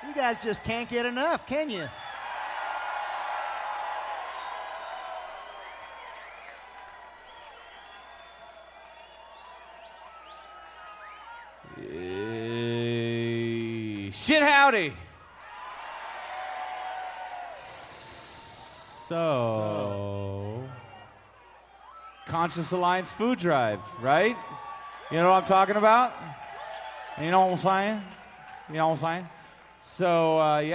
You guys just can't get enough, can you? Shit howdy. So, Conscious Alliance Food Drive, right? You know what I'm talking about? You know what I'm saying? You know what I'm saying? So, yeah.